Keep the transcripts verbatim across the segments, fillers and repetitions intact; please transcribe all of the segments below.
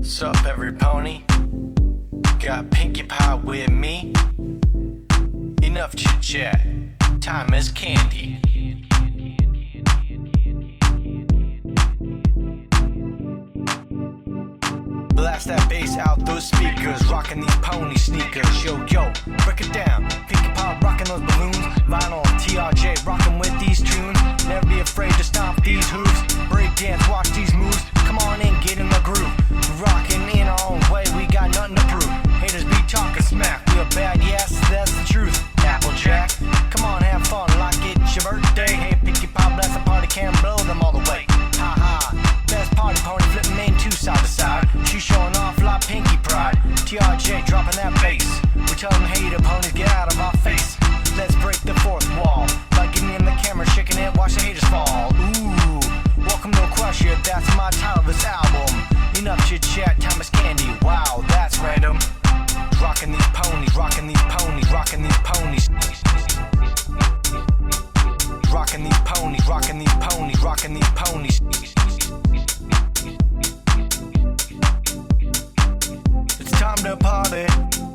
Sup, every pony? Got Pinkie Pie with me. Enough chit chat. Time is candy. Blast that bass out those speakers, rocking these pony sneakers. Yo, yo, break it down. Pinkie Pie rocking those balloons. Vinyl, T R J rocking with these tunes. Never be afraid to stomp these hooves. Break dance, watch these moves. Come on in, get in the groove. Rocking in our own way, we got nothing to prove. Haters be talking smack, we are bad, yes, that's the truth. Applejack, come on, have fun like it's your birthday. Hey, Pinkie Pie, blast the party, can't blow them all the way. Ha ha, best party pony, flipping main two side to side. She's showing off like Pinkie Pride. T R J dropping that bass. We tell them hater ponies, get out of our face. Let's break the fourth wall by getting in the camera, shaking it, watch the haters fall. Ooh, welcome to Crush It, that's my title of this album. Enough chit chat, time is candy. Wow, that's random. Rocking these ponies, rocking these ponies, rocking these ponies. Rocking these ponies, rocking these ponies, rocking these ponies. It's time to party.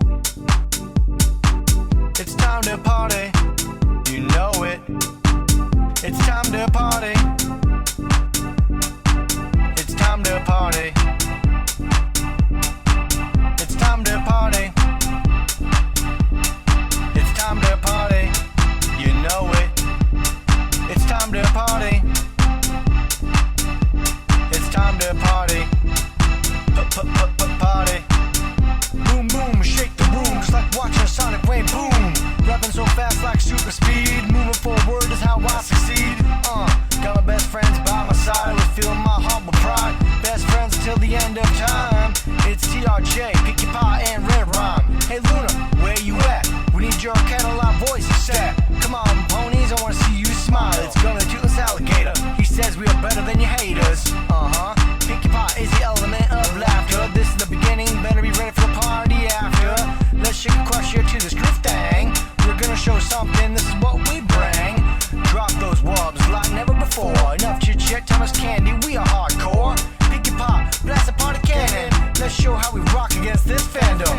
It's time to party. You know it. It's time to party. It's time to party. It's time to party. It's time to party. You know it. It's time to party. It's time to party. P-p-p-p-party. Boom boom, shake the room just like watching a sonic wave. Boom, rapping so fast like super speed. Moving forward is how I succeed. Uh, got my best friends by my side. I was feeling my heart with pride. Best friends until the end of time. It's T R J, Pinkie Pie, and Red Rhyme. Hey Luna, where you at? We need your catalog voice set. Come on, ponies, I wanna see you smile. It's gonna do this alligator. He says we are better than your haters. Uh-huh. Pinkie Pie is the element of laughter. This is the beginning, better be ready for the party after. Let's shake and crush here to this groove thing. We're gonna show something, this is what we bring. Drop those wubs like never before. Enough chit chat, time is candy, we are hardcore. Pinkie Pie, blast the party cannon. Let's show how we rock against this fandom.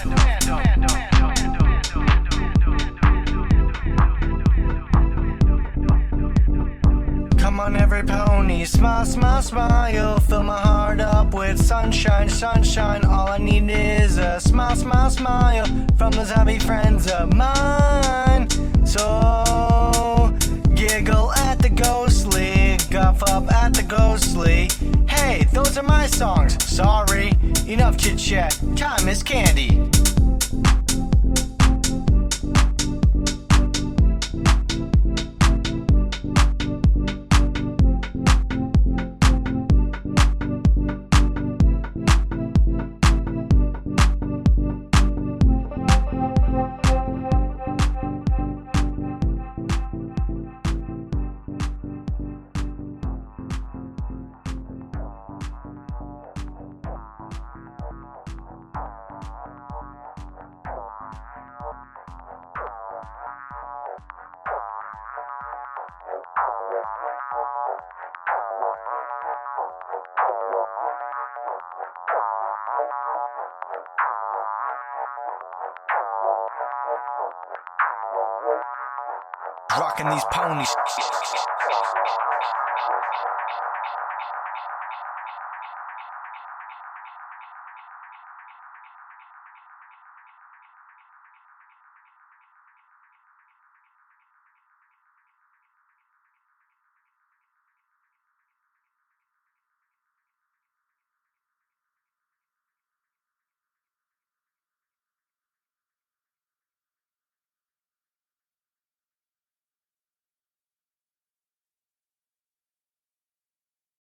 Come on every pony, smile, smile, smile. Fill my heart up with sunshine, sunshine. All I need is a smile, smile, smile from those happy friends of mine. So giggle at the ghostly, guff up at the ghostly. Hey, those are my songs, sorry. Enough chit chat, time is candy. Rocking these ponies.